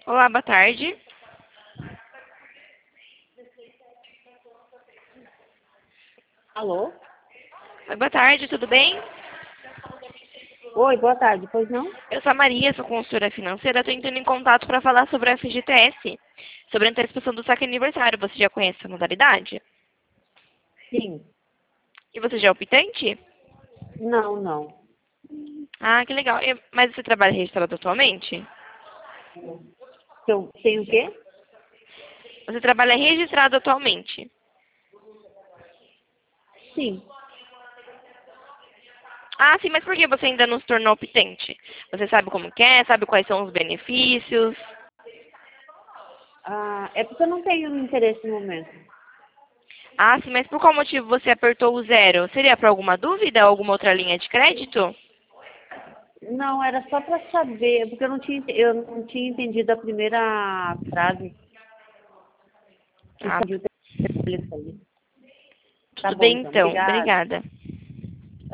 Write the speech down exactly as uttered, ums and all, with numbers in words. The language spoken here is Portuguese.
Olá, boa tarde. Alô? Oi, boa tarde, tudo bem? Oi, boa tarde. Pois não? Eu sou a Maria, sou consultora financeira. Estou entrando em contato para falar sobre a F G T S, sobre a antecipação do saque aniversário. Você já conhece essa modalidade? Sim. E você já é optante? Não, não. Ah, que legal. E- Mas você trabalha registrado atualmente? Eu tenho o quê? Você trabalha registrado atualmente? Sim. Ah, sim, mas por que você ainda não se tornou optante? Você sabe como que é? Sabe quais são os benefícios? Ah, é porque eu não tenho interesse no momento. Ah, sim, mas por qual motivo você apertou o zero? Seria para alguma dúvida ou alguma outra linha de crédito? Não, era só para saber, porque eu não tinha, eu não tinha entendido a primeira frase que Ah, pediu o telefone. Tá tudo bom, bem então. então. Obrigada. Obrigada.